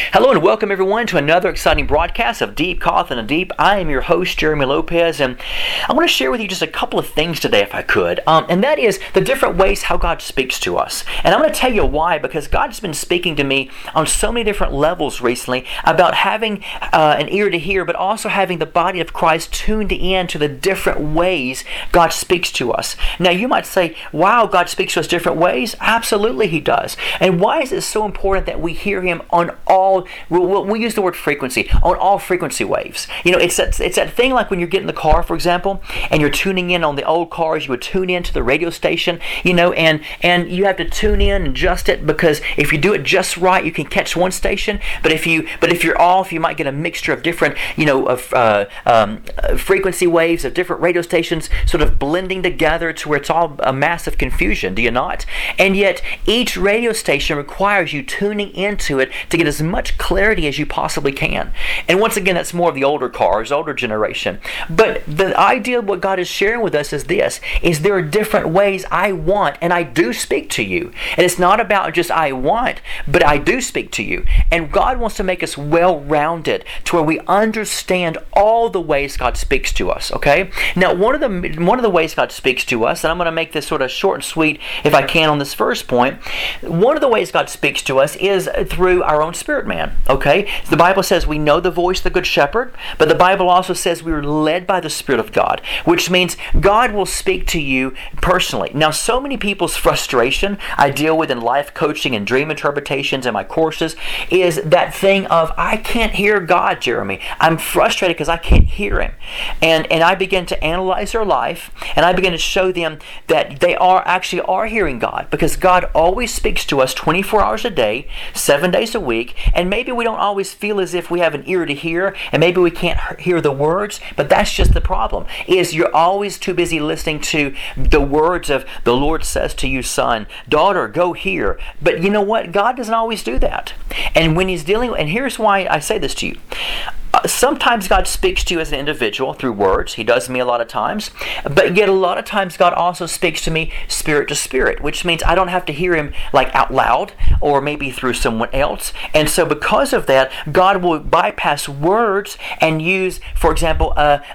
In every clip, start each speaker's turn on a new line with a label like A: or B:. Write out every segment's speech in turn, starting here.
A: Hello and welcome everyone to another exciting broadcast of Deep Call in the Deep. I am your host, Jeremy Lopez, and I want to share with you just a couple of things today if I could. And that is the different ways how God speaks to us. And I'm going to tell you why, because God's been speaking to me on so many different levels recently about having an ear to hear, but also having the body of Christ tuned in to the different ways God speaks to us. Now you might say, wow, God speaks to us different ways? Absolutely He does. And why is it so important that we hear Him on all, we use the word frequency, on all frequency waves? You know, it's that thing like when you're getting in the car, for example, and you're tuning in on the old cars, you would tune in to the radio station, you know, and you have to tune in and adjust it, because if you do it just right, you can catch one station, but if you're off, you might get a mixture of different, you know, frequency waves of different radio stations sort of blending together to where it's all a massive confusion, do you not? And yet, each radio station requires you tuning into it to get as much clarity as you possibly can. And once again, that's more of the older cars, older generation. But the idea of what God is sharing with us is this, is there are different ways I want and I do speak to you. And it's not about just I want, but I do speak to you. And God wants to make us well-rounded to where we understand all the ways God speaks to us, okay? Now, one of the ways God speaks to us, and I'm going to make this sort of short and sweet if I can on this first point, one of the ways God speaks to us is through our own spirit man, okay? The Bible says we know the voice of the Good Shepherd, but the Bible also says we are led by the Spirit of God, which means God will speak to you personally. Now, so many people's frustration I deal with in life coaching and dream interpretations in my courses is that thing of, I can't hear God, Jeremy. I'm frustrated because I can't hear Him. And I begin to analyze their life, and I begin to show them that they actually are hearing God, because God always speaks to us 24 hours a day, 7 days a week, and maybe we don't always feel as if we have an ear to hear, and maybe we can't hear the words, but that's just the problem, is you're always too busy listening to the words of the Lord says to you, son, daughter, go here. But you know what? God doesn't always do that. And when He's dealing, and here's why I say this to you. Sometimes God speaks to you as an individual through words. He does me a lot of times. But yet a lot of times God also speaks to me spirit to spirit, which means I don't have to hear Him like out loud or maybe through someone else. And so because of that, God will bypass words and use, for example,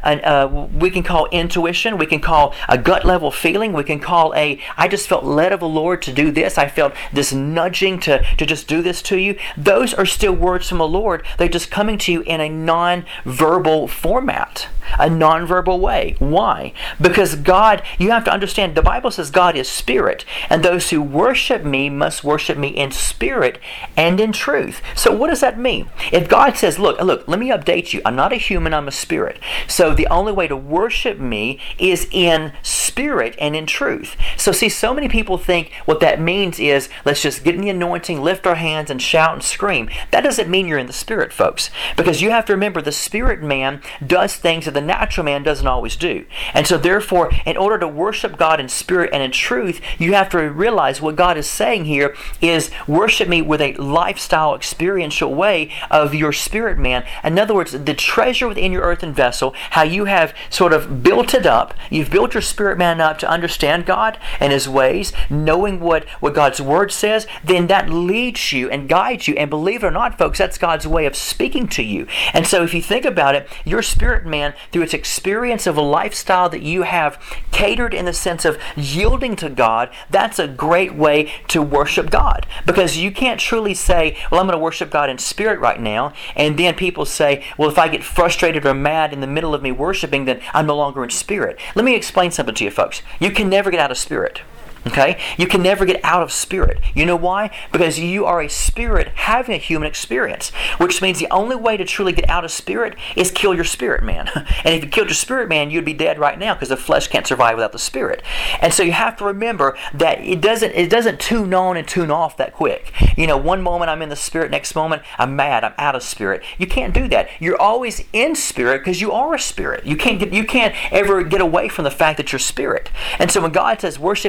A: we can call intuition, we can call a gut level feeling, we can call I just felt led of the Lord to do this. I felt this nudging to just do this to you. Those are still words from the Lord. They're just coming to you in a non-verbal format, a non-verbal way. Why? Because God, you have to understand, the Bible says God is spirit, and those who worship me must worship me in spirit and in truth. So what does that mean? If God says, look, let me update you. I'm not a human, I'm a spirit. So the only way to worship me is in spirit and in truth. So see, so many people think what that means is, let's just get in the anointing, lift our hands, and shout and scream. That doesn't mean you're in the spirit, folks, because you have to remember the spirit man does things that the natural man doesn't always do. And so therefore, in order to worship God in spirit and in truth, you have to realize what God is saying here is worship me with a lifestyle, experiential way of your spirit man. In other words, the treasure within your earthen vessel, how you have sort of built it up, you've built your spirit man up to understand God and His ways, knowing what God's Word says, then that leads you and guides you. And believe it or not, folks, that's God's way of speaking to you. And so if you think about it, your spirit man, through its experience of a lifestyle that you have catered in the sense of yielding to God, that's a great way to worship God. Because you can't truly say, well, I'm going to worship God in spirit right now, and then people say, well, if I get frustrated or mad in the middle of me worshiping, then I'm no longer in spirit. Let me explain something to you, folks. You can never get out of spirit. Okay? You can never get out of spirit. You know why? Because you are a spirit having a human experience, which means the only way to truly get out of spirit is kill your spirit man. And if you killed your spirit man, you'd be dead right now, because the flesh can't survive without the spirit. And so you have to remember that it doesn't tune on and tune off that quick. You know, one moment I'm in the spirit, next moment I'm mad, I'm out of spirit. You can't do that. You're always in spirit because you are a spirit. You can't ever get away from the fact that you're spirit. And so when God says worship me in spirit,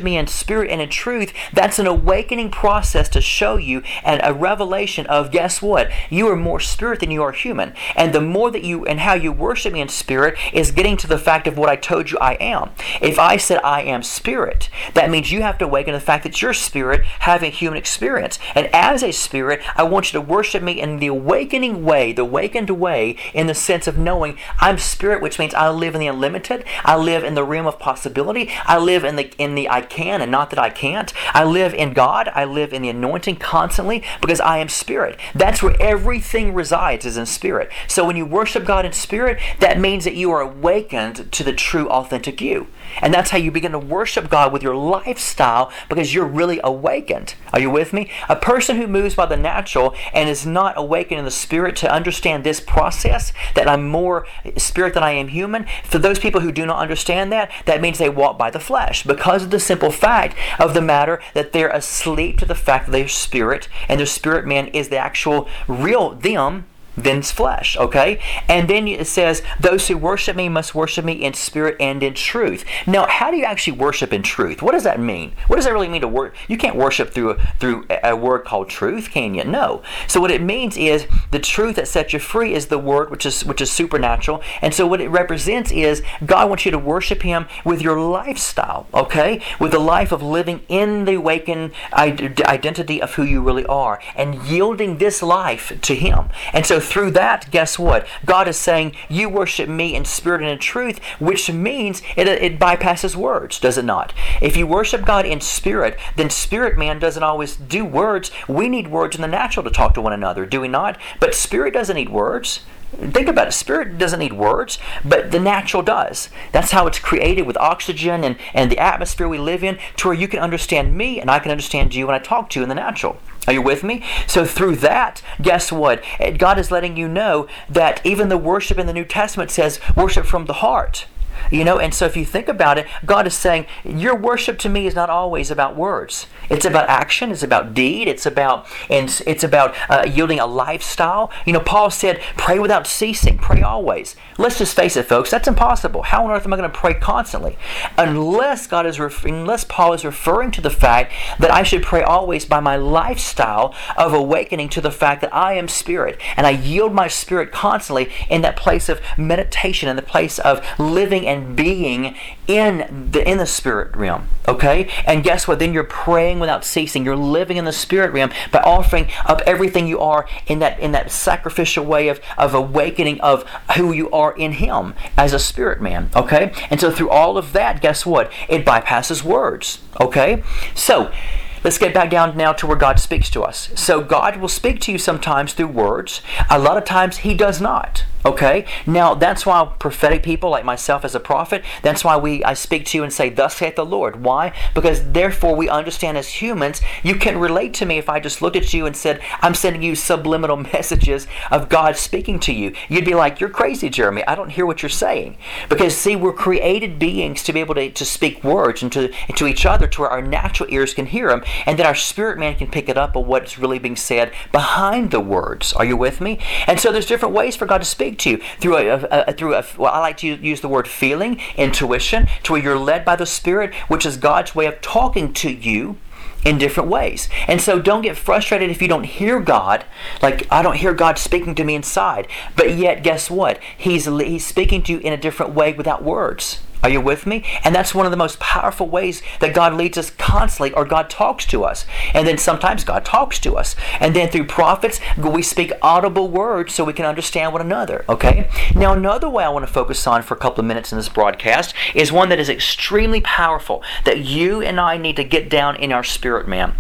A: spirit and in truth, that's an awakening process to show you and a revelation of, guess what? You are more spirit than you are human. And the more that you and how you worship me in spirit is getting to the fact of what I told you I am. If I said I am spirit, that means you have to awaken to the fact that you're spirit having human experience. And as a spirit, I want you to worship me in the awakening way, the awakened way, in the sense of knowing I'm spirit, which means I live in the unlimited. I live in the realm of possibility. I live in the I can and not that I can't. I live in God. I live in the anointing constantly because I am spirit. That's where everything resides, is in spirit. So when you worship God in spirit, that means that you are awakened to the true, authentic you. And that's how you begin to worship God with your lifestyle, because you're really awakened. Are you with me? A person who moves by the natural and is not awakened in the spirit to understand this process, that I'm more spirit than I am human, for those people who do not understand that, that means they walk by the flesh, because of the simple fact of the matter that they're asleep to the fact that they're spirit, and their spirit man is the actual real them, then it's flesh, okay? And then it says, those who worship me must worship me in spirit and in truth. Now, how do you actually worship in truth? What does that mean? What does that really mean to work? You can't worship through a word called truth, can you? No. So what it means is the truth that sets you free is the word, which is supernatural. And so what it represents is God wants you to worship Him with your lifestyle, okay? With the life of living in the awakened identity of who you really are and yielding this life to Him. And so through that, guess what? God is saying, you worship me in spirit and in truth, which means it bypasses words, does it not? If you worship God in spirit, then spirit man doesn't always do words. We need words in the natural to talk to one another, do we not? But spirit doesn't need words. Think about it. Spirit doesn't need words, but the natural does. That's how it's created, with oxygen and the atmosphere we live in, to where you can understand me and I can understand you when I talk to you in the natural. Are you with me? So through that, guess what? God is letting you know that even the worship in the New Testament says worship from the heart. And so if you think about it, God is saying, your worship to me is not always about words. It's about action. It's about deed. It's about yielding a lifestyle. Paul said, pray without ceasing. Pray always. Let's just face it, folks. That's impossible. How on earth am I going to pray constantly? Unless Paul is referring to the fact that I should pray always by my lifestyle of awakening to the fact that I am spirit, and I yield my spirit constantly in that place of meditation, in the place of living and being in the spirit realm, okay? And guess what? Then you're praying without ceasing. You're living in the spirit realm by offering up everything you are in that sacrificial way of awakening of who you are in Him as a spirit man, okay? And so through all of that, guess what? It bypasses words, okay? So let's get back down now to where God speaks to us. So God will speak to you sometimes through words. A lot of times He does not. Okay? Now, that's why prophetic people like myself as a prophet, that's why I speak to you and say, thus saith the Lord. Why? Because therefore we understand as humans, you can relate to me if I just looked at you and said, I'm sending you subliminal messages of God speaking to you. You'd be like, you're crazy, Jeremy. I don't hear what you're saying. Because, see, we're created beings to be able to speak words and to each other to where our natural ears can hear them, and then our spirit man can pick it up of what's really being said behind the words. Are you with me? And so there's different ways for God to speak to you through well, I like to use the word feeling, intuition, to where you're led by the Spirit, which is God's way of talking to you in different ways. And so don't get frustrated if you don't hear God. Like, I don't hear God speaking to me inside. But yet, guess what? He's speaking to you in a different way without words. Are you with me? And that's one of the most powerful ways that God leads us constantly, or God talks to us. And then sometimes God talks to us. And then through prophets, we speak audible words so we can understand one another. Okay? Now, another way I want to focus on for a couple of minutes in this broadcast is one that is extremely powerful, that you and I need to get down in our spirit, man.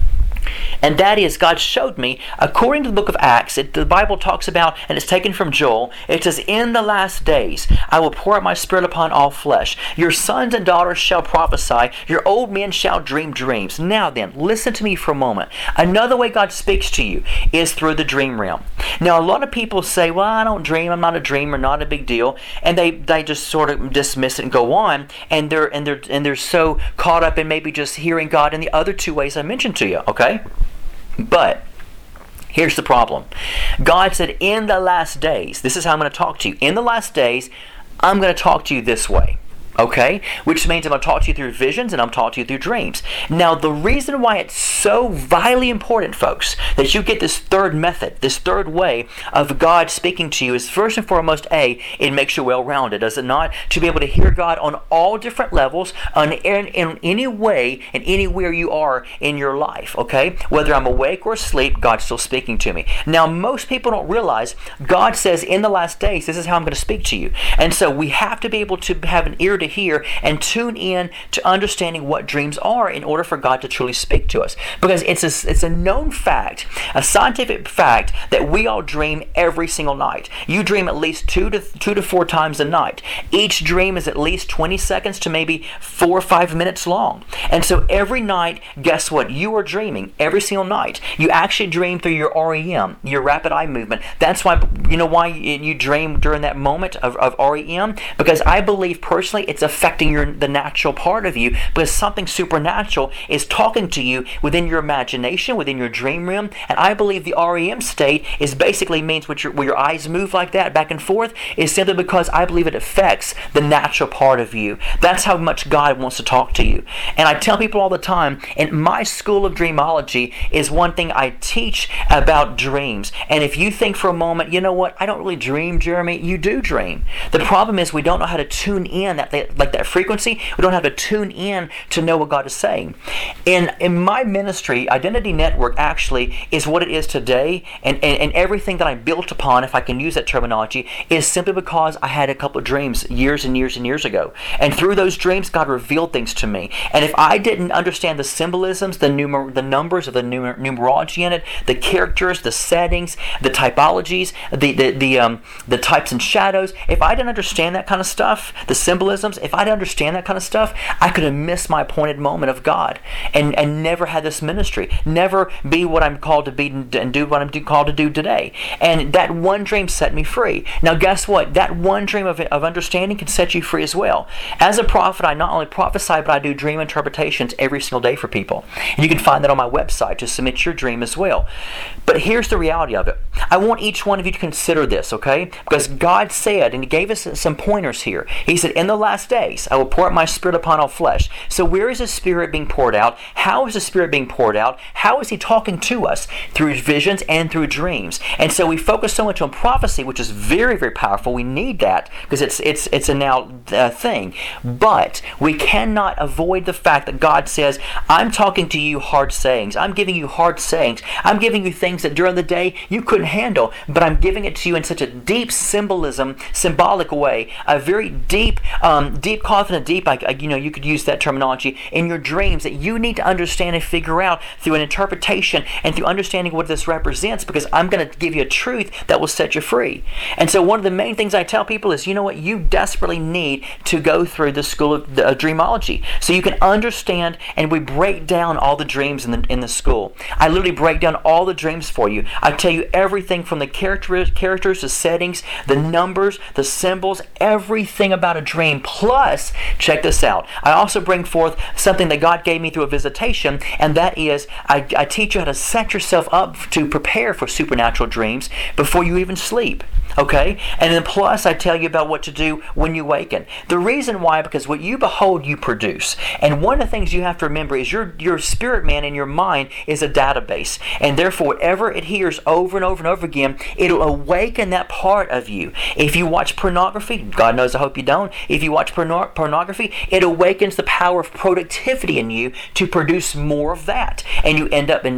A: And that is, God showed me, according to the book of Acts, the Bible talks about, and it's taken from Joel, it says, in the last days, I will pour out my Spirit upon all flesh. Your sons and daughters shall prophesy. Your old men shall dream dreams. Now then, listen to me for a moment. Another way God speaks to you is through the dream realm. Now, a lot of people say, well, I don't dream. I'm not a dreamer. Not a big deal. And they just sort of dismiss it and go on. And they're so caught up in maybe just hearing God in the other two ways I mentioned to you. Okay? But here's the problem. God said, in the last days, this is how I'm going to talk to you. In the last days, I'm going to talk to you this way. Okay? Which means I'm going to talk to you through visions and I'm talking to you through dreams. Now, the reason why it's so vitally important, folks, that you get this third method, this third way of God speaking to you is first and foremost, it makes you well-rounded, does it not? To be able to hear God on all different levels, in any way and anywhere you are in your life, okay? Whether I'm awake or asleep, God's still speaking to me. Now, most people don't realize God says in the last days, this is how I'm going to speak to you. And so we have to be able to have an ear to hear and tune in to understanding what dreams are in order for God to truly speak to us. Because it's a known fact, a scientific fact, that we all dream every single night. You dream at least two to four times a night. Each dream is at least 20 seconds to maybe 4 or 5 minutes long. And so every night, guess what? You are dreaming every single night. You actually dream through your REM, your rapid eye movement. That's why, you know why you dream during that moment of REM? Because I believe personally it's affecting the natural part of you, because something supernatural is talking to you within your imagination, within your dream realm. And I believe the REM state is basically means where your eyes move like that back and forth is simply because I believe it affects the natural part of you. That's how much God wants to talk to you. And I tell people all the time, in my school of dreamology is one thing I teach about dreams. And if you think for a moment, you know what, I don't really dream, Jeremy, you do dream. The problem is we don't know how to tune in that frequency. We don't have to tune in to know what God is saying. In my ministry, Identity Network actually is what it is today, and everything that I built upon, if I can use that terminology, is simply because I had a couple of dreams years and years and years ago. And through those dreams, God revealed things to me. And if I didn't understand the symbolisms, the numbers of the numerology in it, the characters, the settings, the typologies, the types and shadows, if I didn't understand that kind of stuff, the symbolisms, if I didn't understand that kind of stuff, I could have missed my appointed moment of God and never had this ministry, never be what I'm called to be and do what I'm called to do today. And that one dream set me free. Now guess what? That one dream of understanding can set you free as well. As a prophet, I not only prophesy, but I do dream interpretations every single day for people. And you can find that on my website to submit your dream as well. But here's the reality of it. I want each one of you to consider this, okay? Because God said, and He gave us some pointers here. He said, in the last days, I will pour out my Spirit upon all flesh. So where is the Spirit being poured out? How is the Spirit being poured out? How is He talking to us? Through visions and through dreams. And so we focus so much on prophecy, which is very, very powerful. We need that because it's a now thing. But we cannot avoid the fact that God says, I'm talking to you hard sayings. I'm giving you hard sayings. I'm giving you things that during the day you couldn't handle, but I'm giving it to you in such a deep symbolic way, a very deep, confident, you could use that terminology in your dreams that you need to understand and figure out through an interpretation and through understanding what this represents, because I'm going to give you a truth that will set you free. And so one of the main things I tell people is, you know what, you desperately need to go through the school of dreamology so you can understand, and we break down all the dreams in the school. I literally break down all the dreams for you. I tell you everything from the characters, the settings, the numbers, the symbols, everything about a dream. Plus, check this out, I also bring forth something that God gave me through a visitation, and that is I teach you how to set yourself up to prepare for supernatural dreams before you even sleep. Okay? And then plus I tell you about what to do when you awaken. The reason why, because what you behold, you produce. And one of the things you have to remember is your spirit man in your mind is a database. And therefore, whatever it hears over and over and over again, it'll awaken that part of you. If you watch pornography, God knows I hope you don't, if you watch pornography, it awakens the power of productivity in you to produce more of that. And you end up in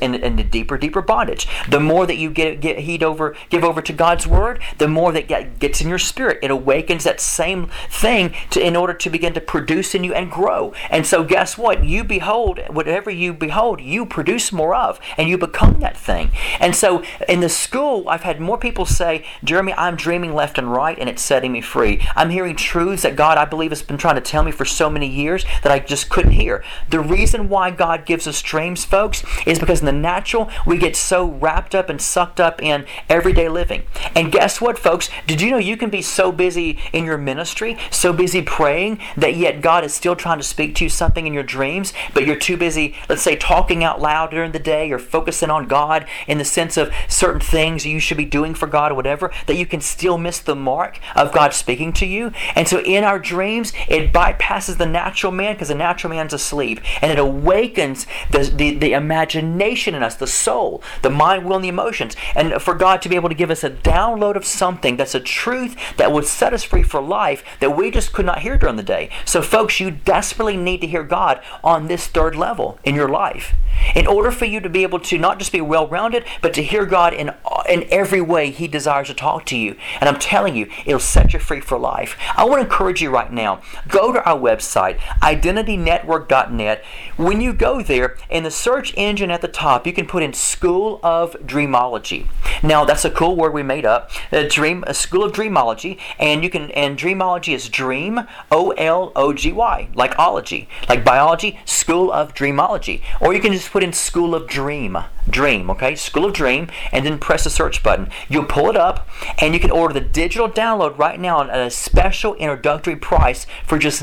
A: a deeper bondage. The more that you give over to God's Word, the more that gets in your spirit. It awakens that same thing in order to begin to produce in you and grow. And so guess what? You behold, whatever you behold, you produce more of, and you become that thing. And so in the school, I've had more people say, Jeremy, I'm dreaming left and right, and it's setting me free. I'm hearing truths that God, I believe, has been trying to tell me for so many years that I just couldn't hear. The reason why God gives us dreams, folks, is because in the natural, we get so wrapped up and sucked up in everyday living. And guess what, folks? Did you know you can be so busy in your ministry, so busy praying, that yet God is still trying to speak to you something in your dreams, but you're too busy, let's say, talking out loud during the day or focusing on God in the sense of certain things you should be doing for God or whatever, that you can still miss the mark of God speaking to you? And so in our dreams, it bypasses the natural man because the natural man's asleep, and it awakens the imagination in us, the soul, the mind, will, and the emotions, and for God to be able to give us a download of something that's a truth that would set us free for life that we just could not hear during the day. So folks, you desperately need to hear God on this third level in your life in order for you to be able to not just be well-rounded, but to hear God in every way He desires to talk to you. And I'm telling you, it'll set you free for life. I want to encourage you right now, go to our website, identitynetwork.net. When you go there, in the search engine at the top, you can put in School of Dreamology. Now, that's a cool word we made up, a School of Dreamology, and Dreamology is dream, O-L-O-G-Y, like ology, like biology, School of Dreamology. Or you can just put in School of Dream, okay, School of Dream, and then press the search button. You'll pull it up, and you can order the digital download right now at a special introductory price for just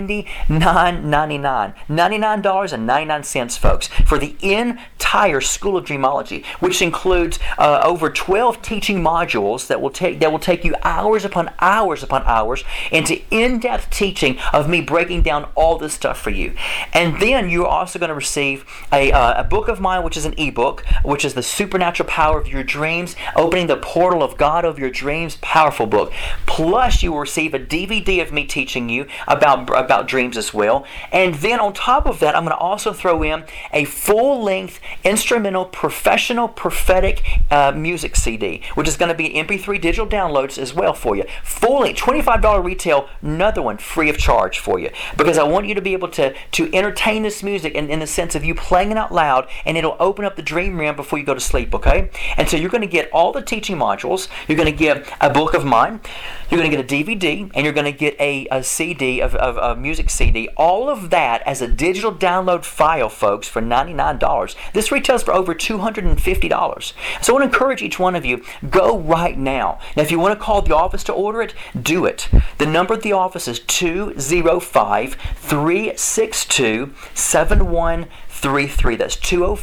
A: $99.99. $99.99, folks, for the entire School of Dreamology, which includes over 12 teaching modules that will take you hours upon hours upon hours into in-depth teaching of me breaking down all this stuff for you. And then you're also going to receive a book of mine, which is an ebook, which is The Supernatural Power of Your Dreams, Opening the Portal of God of Your Dreams, powerful book. Plus, you will receive a DVD of me teaching you about dreams as well. And then on top of that, I'm going to also throw in a full-length instrumental professional prophetic music CD, which is going to be MP3 digital downloads as well for you. Fully $25 retail, another one free of charge for you, because I want you to be able to entertain this music in the sense of you playing it out loud, and it'll open up the dream realm before you go to sleep, okay? And so you're going to get all the teaching modules, you're going to get a book of mine, you're going to get a DVD, and you're going to get a CD of a music CD, all of that as a digital download file, folks, for $99. This retails for over $250. So I want to encourage each one of you, go right now. Now, if you want to call the office to order it, do it. The number at the office is 205-362-7133. That's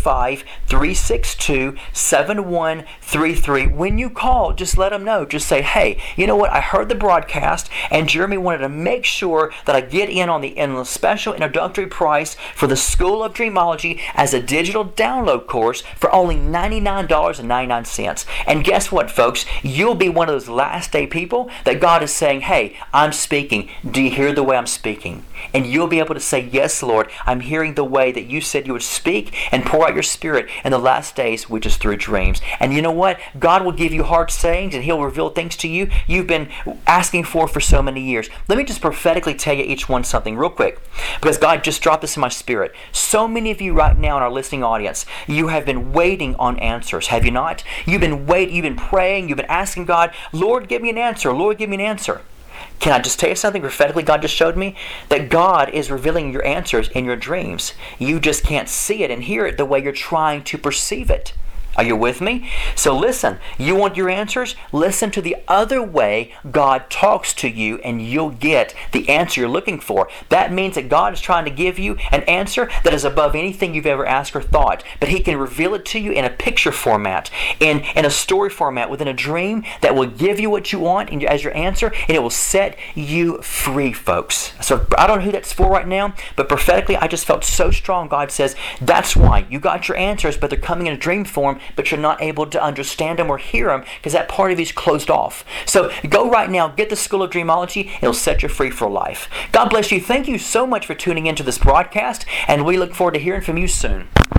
A: 205-362-7133. When you call, just let them know. Just say, hey, you know what? I heard the broadcast, and Jeremy wanted to make sure that I get in on the special introductory price for the School of Dreamology as a digital download course for only $99.99. And guess what, folks? You'll be one of those last day people that God is saying, hey, I'm speaking. Do you hear the way I'm speaking? And you'll be able to say, yes, Lord, I'm hearing the way that you said you would speak and pour out your Spirit in the last days, which is through dreams. And you know what? God will give you hard sayings, and He'll reveal things to you you've been asking for so many years. Let me just prophetically tell you each one something real quick, because God just dropped this in my spirit. So many of you right now in our listening audience, you have been waiting on answers, have you not? You've been praying, you've been asking God, Lord, give me an answer. Lord, give me an answer. Can I just tell you something prophetically God just showed me? That God is revealing your answers in your dreams. You just can't see it and hear it the way you're trying to perceive it. Are you with me? So listen, you want your answers? Listen to the other way God talks to you, and you'll get the answer you're looking for. That means that God is trying to give you an answer that is above anything you've ever asked or thought. But He can reveal it to you in a picture format, in a story format, within a dream that will give you what you want as your answer, and it will set you free, folks. So I don't know who that's for right now, but prophetically I just felt so strong. God says, that's why you got your answers, but they're coming in a dream form, but you're not able to understand them or hear them because that part of you is closed off. So go right now, get the School of Dreamology. It'll set you free for life. God bless you. Thank you so much for tuning into this broadcast, and we look forward to hearing from you soon.